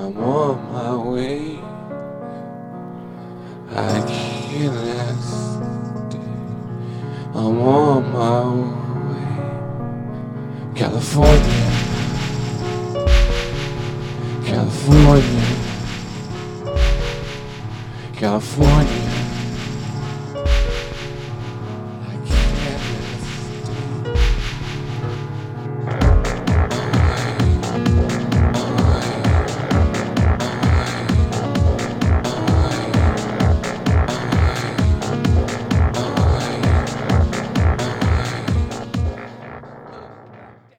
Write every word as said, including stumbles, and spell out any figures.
I'm on my way. I can't last. I'm on my way. California, California, California.